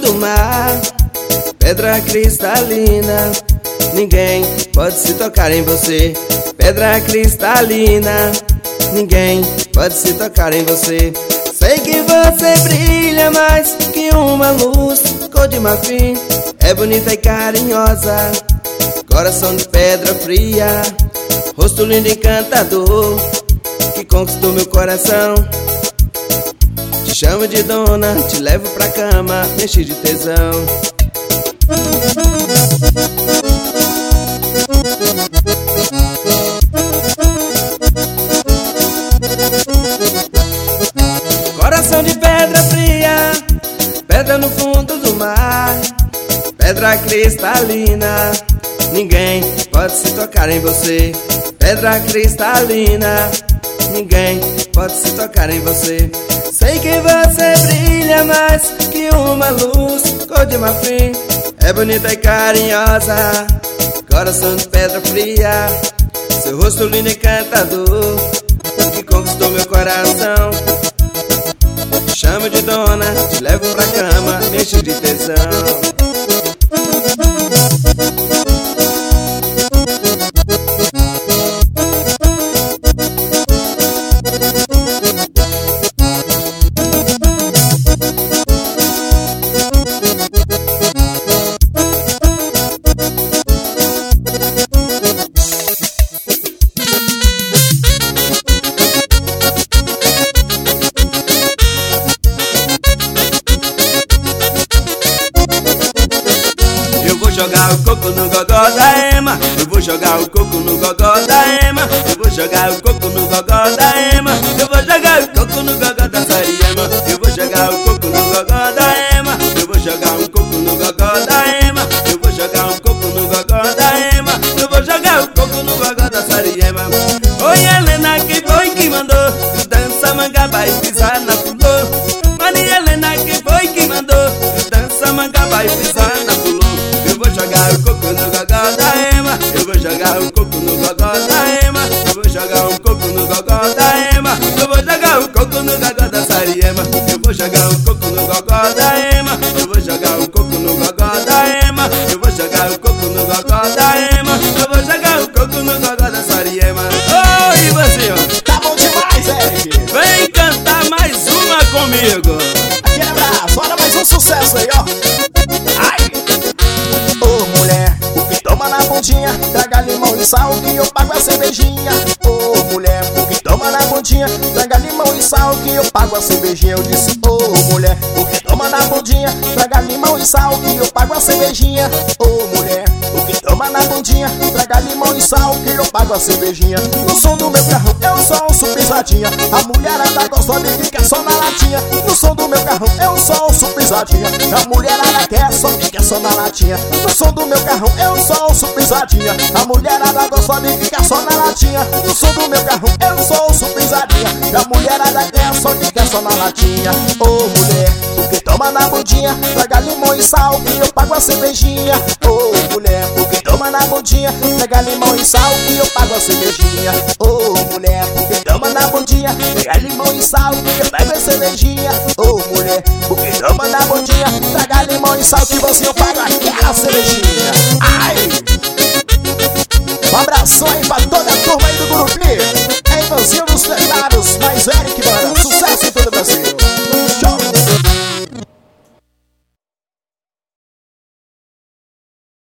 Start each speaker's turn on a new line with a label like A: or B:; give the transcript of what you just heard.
A: do mar, pedra cristalina, ninguém pode se tocar em você. Pedra cristalina, ninguém pode se tocar em você. Sei que você brilha mais que uma luz, cor de marfim, é bonita e carinhosa, coração de pedra fria, rosto lindo e encantador, que conquistou meu coração. Te chamo de dona, te levo pra cama, me enche de tesão. Coração de pedra fria, pedra no fundo do mar, pedra cristalina, ninguém pode se tocar em você. Pedra cristalina, ninguém pode se tocar em você. Sei que você brilha mais que uma luz, cor de marfim, é bonita e carinhosa, coração de pedra fria, seu rosto lindo e encantador, que conquistou meu coração. Te chamo de dona, te levo pra cama, me enche de tesão. Jogar o coco no gogó da Ema, eu vou jogar o coco no gogó da Ema, eu vou jogar o coco no gogó da Ema, eu vou jogar o coco no gogó da Sariema, eu vou jogar o coco no gogó da Ema, eu vou jogar um coco no gogó da Ema, eu vou jogar um coco no gogó da Ema, eu vou jogar o coco no gogó da Sariema. Oi Helena, quem foi que mandou dança manga vai pisar na flor? Maria Helena, quem foi que mandou dança manga vai pisar na flor? Eu vou jogar o coco no gogó da Ema, eu vou jogar o coco no gogó da Ema, eu vou jogar um coco no gogó da Ema, eu vou jogar o coco no gogó da Sariema, eu vou jogar o coco no gogó da Ema, eu vou jogar o coco no gogó da Ema, eu vou jogar o coco no gogó da Ema, eu vou jogar o coco no gogó da Sariema. Oi, você,
B: tá bom demais, Eric.
A: Vem cantar mais uma comigo.
B: Aquele abraço, olha mais um sucesso aí, ó. Ai! Ô mulher, o que toma na bundinha, traga limão e sal que eu pago a cervejinha. Ô mulher, o que toma na bundinha, traga limão e sal que eu pago a cervejinha. Eu disse, ô mulher, o que toma na bundinha, traga limão e sal que eu pago a cervejinha. Ô mulher, o que toma na bundinha, traga limão e sal que eu pago a cervejinha. No som do meu carro eu sou um surpisadinha, a mulherada gosta de ficar só na latinha. No som do meu carro eu sou um surpisadinha, a mulherada quer só ficar só na latinha. No som do meu carro eu sou um surpisadinha, a mulherada gosta de ficar só na latinha. No som do meu carro eu sou um surpisadinha, a mulherada quer só ficar só na latinha. Ô mulher, o que toma na bundinha, traga limão e sal que eu pago a cervejinha. Ô mulher, o que toma na bundinha, traga limão e sal que eu pago a cervejinha. Ô mulher, o que toma na bundinha, traga limão e sal que eu pago a cervejinha. Ô mulher, o que toma na bundinha, traga limão e sal que você eu pago aquela cervejinha. Ai! Um abração aí pra toda a turma aí do Gurupi.